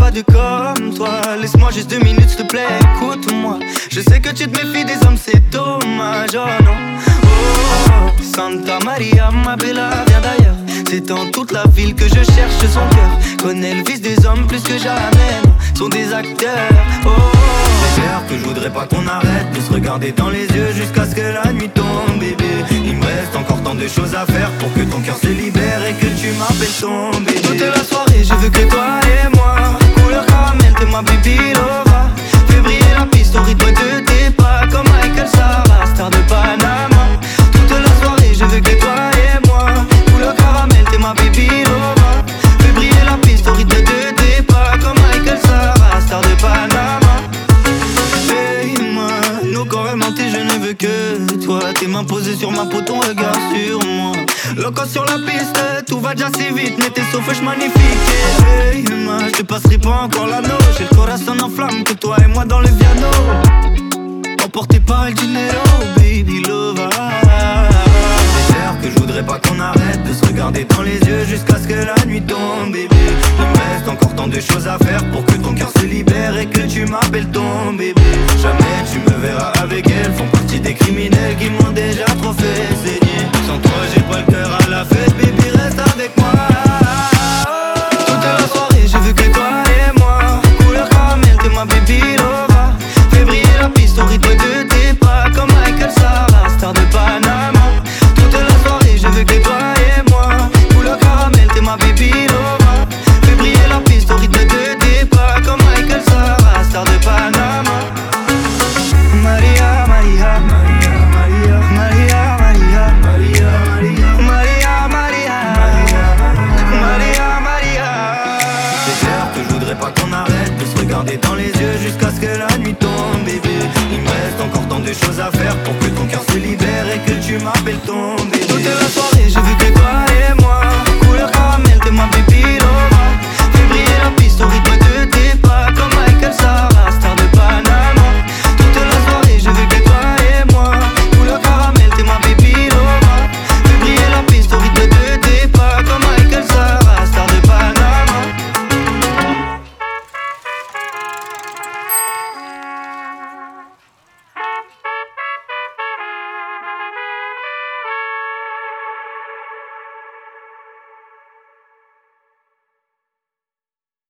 pas de comme toi. Laisse-moi juste 2 minutes s'il te plaît, écoute-moi. Je sais que tu te méfies des hommes, c'est dommage, oh non. Oh, Santa Maria, ma bella, viens d'ailleurs. C'est dans toute la ville que je cherche son cœur. Connais le vice des hommes plus que jamais, sont des acteurs, oh. C'est clair que je voudrais pas qu'on arrête de se regarder dans les yeux jusqu'à ce que la nuit tombe, bébé. Il me reste encore tant de choses à faire pour que ton cœur se libère et que tu m'appelles ton bébé. Toute la soirée, je veux que toi et moi, couleur caramel, t'es ma baby lova. Fais briller la piste au rythme de tes pas, comme Michael Sarah, star de Panama. Toute la soirée, je veux que toi et moi, couleur caramel, t'es ma baby lova. Fais briller la piste au rythme de tes pas, comme Michael Sarah, star de Panama. Hey-moi, nos corps aimantés, je ne veux que toi. Tes mains posées sur ma peau, ton regard sur moi. Loco sur la piste, tout va déjà si vite, mais tes sauvages magnifiques. Hey-moi, je te passerai pas encore l'anneau. J'ai le corazon en flamme, que toi et moi dans le piano. Emporté par el dinero, baby lover. C'est clair que je voudrais pas qu'on arrête de se regarder dans les yeux jusqu'à ce que la nuit tombe, bébé. Il me reste encore tant de choses à faire pour que ton cœur se libère et que tu m'appelles ton bébé. Jamais tu me verras avec elle, font partie des criminels qui m'ont déjà trop fait saigner. Sans toi j'ai pas le cœur à la fête, baby reste avec moi. Toute la soirée je veux que toi et moi, couleur caramel t'es ma baby lova. Fais briller la piste au rythme de tes pas, comme Michael Sarah, star de Panama. Toute la soirée je veux que toi et moi, couleur caramel t'es ma baby lova. Fais briller la piste au rythme de tes pas, comme Michael Sarah, star de Panama. Maria, Maria, Maria, Maria, Maria, Maria, Maria, Maria, Maria, Maria, Maria. C'est clair que je voudrais pas qu'on arrête de se regarder dans les yeux jusqu'à ce que la nuit tombe, bébé. Il me reste encore tant de choses à faire pour que ton cœur se libère et que tu m'appelles ton bébé. Toute la soirée, je